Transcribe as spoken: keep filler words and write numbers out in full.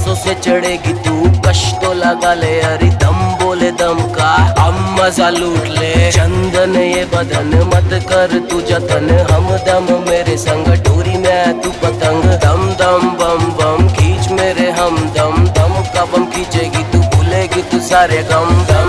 सांसों से चढ़ेगी तू, कश तो लगा ले, अरे दम बोले दम का, हम मजा लूट ले। चंदन ये बदन मत कर तू जतन, हम दम मेरे संग, डोरी में तू पतंग, दम दम बम बम खींच मेरे हम दम, दम का बम खींचेगी तू, भूलेगी तू सारे गम दम।